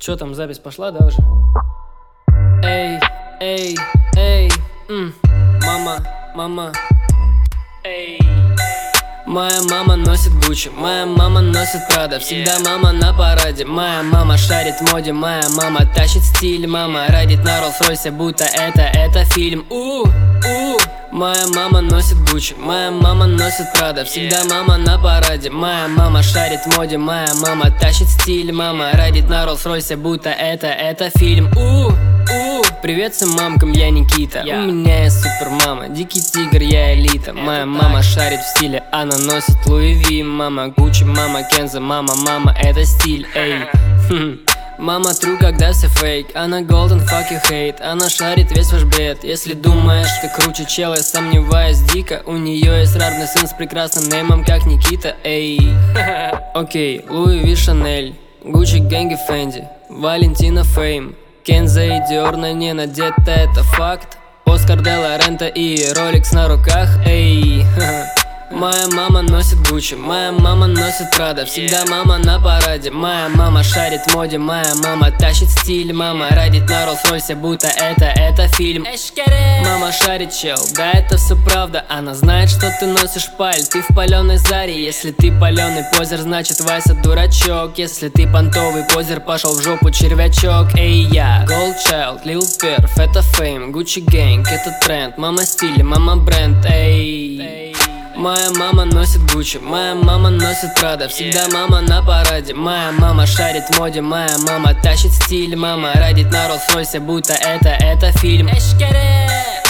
Чё там, запись пошла, да, уже? Эй, эй, эй, мама, мама, эй. Моя мама носит Гуччи, моя мама носит Прада. Всегда мама на параде, моя мама шарит в моде, моя мама тащит стиль. Мама радит на Роллс-Ройсе, будто это фильм. Моя мама носит Гуччи, моя мама носит Прада. Всегда мама на параде, моя мама шарит в моде, моя мама тащит стиль. Мама радит на Роллс-Ройсе, будто это фильм. Привет всем мамкам, я Никита. У меня есть супер мама, дикий тигр, я элита. Моя мама шарит в стиле, она носит Луи Ви. Мама Гуччи, мама Кенза, мама, это стиль, эй. Мама true, когда все фейк. Она golden, fuck you hate. Она шарит весь ваш бред. Если думаешь, ты круче чела, я сомневаюсь дико. У нее есть рарный сын с прекрасным неймом, как Никита, эй. Окей, Луи Ви, Шанель, Гуччи, Гэнги, Фенди, Валентина, Фейм, Кенза и Диор на ней надета, это факт. Оскар де ла Рента и Ролекс на руках, эй. Моя мама носит Гуччи, моя мама носит Прада. Всегда мама на параде, моя мама шарит в моде, моя мама тащит стиль. Мама радит на Роллс-Ройсе, будто это фильм. Мама шарит, чел, да это все правда. Она знает, что ты носишь паль, ты в паленой заре. Если ты паленый позер, значит Вася дурачок. Если ты понтовый позер, пошел в жопу червячок. Эй, я Gold Child, Lil Perf, это Fame, Gucci Gang, это тренд. Мама стиль, мама бренд, эй. Моя мама носит Гуччи, моя мама носит Прада. Всегда мама на параде, моя мама шарит в моде, моя мама тащит стиль. Мама радит на Роллс-Ройсе, будто это фильм.